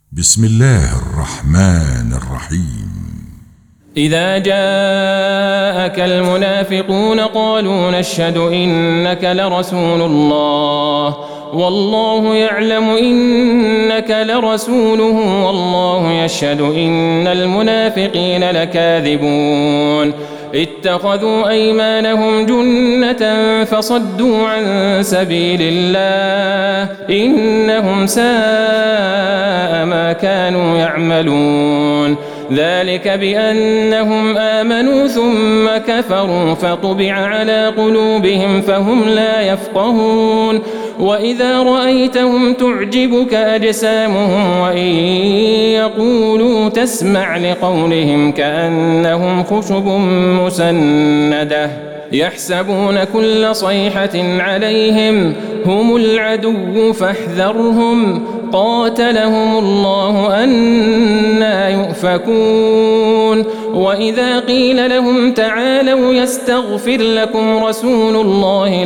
بسم الله الرحمن الرحيم. إذا جاءك المنافقون قالوا نشهد إنك لرسول الله والله يعلم إنك لرسوله والله يشهد إن المنافقين لكاذبون اتخذوا أيمانهم جنة فصدوا عن سبيل الله إنهم ساء ما كانوا يعملون ذلك بأنهم آمنوا ثم كفروا فطبع على قلوبهم فهم لا يفقهون وإذا رأيتهم تعجبك أجسامهم وإن يقولوا تسمع لقولهم كأنهم خشب مسندة يحسبون كل صيحة عليهم هم العدو فاحذرهم قاتلهم الله أنى يؤفكون وإذا قيل لهم تعالوا يستغفر لكم رسول الله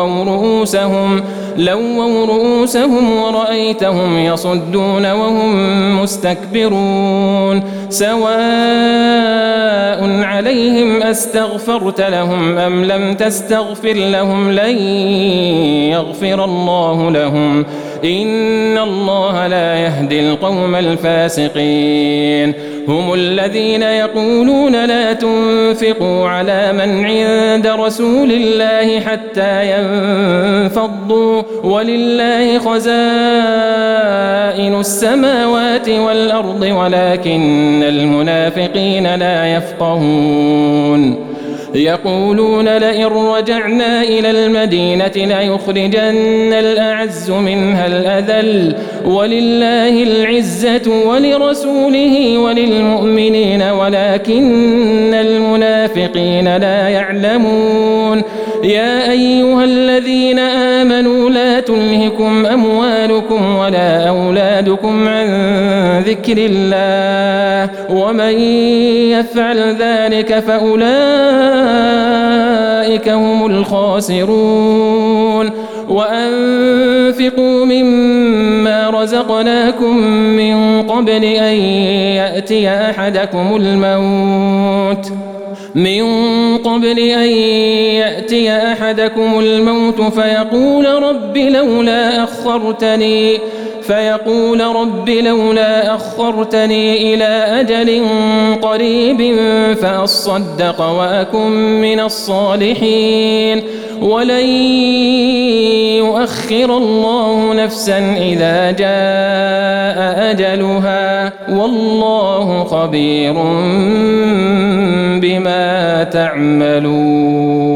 لووا رؤوسهم ورأيتهم يصدون وهم مستكبرون سواء عليهم أستغفرت لهم أم لم تستغفر لهم لن يغفر الله لهم إن الله لا يهدي القوم الفاسقين هم الذين يقولون لا تنفقوا على من عند رسول الله حتى ينفضوا ولله خزائن السماوات والأرض ولكن المنافقين لا يفقهون يقولون لئن رجعنا إلى المدينة ليخرجن الأعز منها الأذل ولله العزة ولرسوله وللمؤمنين ولكن المنافقين لا يعلمون يا أيها الذين آمنوا لا تلهكم أموالكم ولا أولادكم عن ذكر الله ومن يفعل ذلك فأولئك هم الخاسرون وأنفقوا مما رزقناكم من قبل أن يأتي أحدكم الموت فيقول رب لولا أخرتني إلى أجل قريب فأصدق وأكن من الصالحين ولن يؤخر الله نفسا إذا جاء أجلها والله خبير بما تعملون.